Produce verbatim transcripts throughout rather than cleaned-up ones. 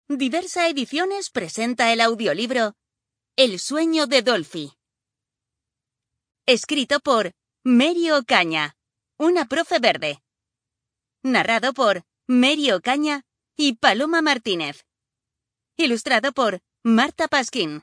Diversa Ediciones presenta el audiolibro El sueño de Dolphy. Escrito por Mary Ocaña, una profe verde. Narrado por Mary Ocaña y Paloma Martínez. Ilustrado por Marta Pasquín.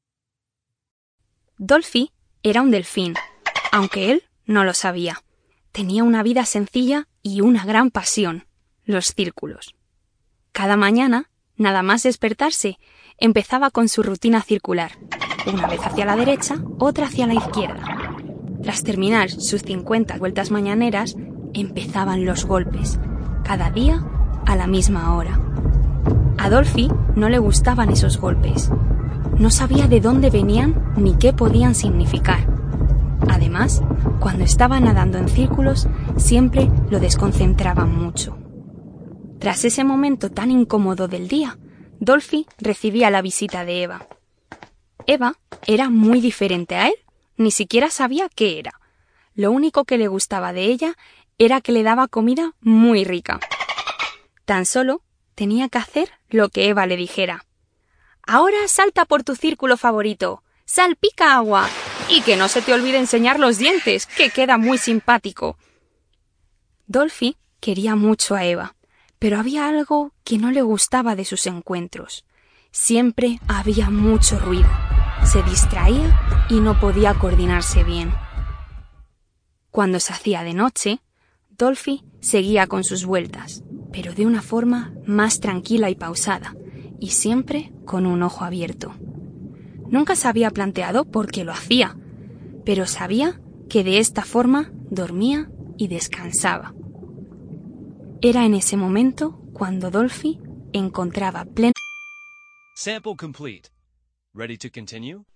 Dolphy era un delfín, aunque él no lo sabía. Tenía una vida sencilla y una gran pasión, los círculos. Cada mañana, nada más despertarse, empezaba con su rutina circular, una vez hacia la derecha, otra hacia la izquierda. Tras terminar sus cincuenta vueltas mañaneras, empezaban los golpes, cada día a la misma hora. A Dolphy no le gustaban esos golpes. No sabía de dónde venían ni qué podían significar. Además, cuando estaba nadando en círculos, siempre lo desconcentraban mucho. Tras ese momento tan incómodo del día, Dolphy recibía la visita de Eva. Eva era muy diferente a él, ni siquiera sabía qué era. Lo único que le gustaba de ella era que le daba comida muy rica. Tan solo tenía que hacer lo que Eva le dijera. Ahora salta por tu círculo favorito, salpica agua y que no se te olvide enseñar los dientes, que queda muy simpático. Dolphy quería mucho a Eva, pero había algo que no le gustaba de sus encuentros. Siempre había mucho ruido, se distraía y no podía coordinarse bien. Cuando se hacía de noche, Dolphy seguía con sus vueltas, pero de una forma más tranquila y pausada, y siempre con un ojo abierto. Nunca se había planteado por qué lo hacía, pero sabía que de esta forma dormía y descansaba. Era en ese momento cuando Dolphy encontraba pleno... Sample complete. Ready to continue?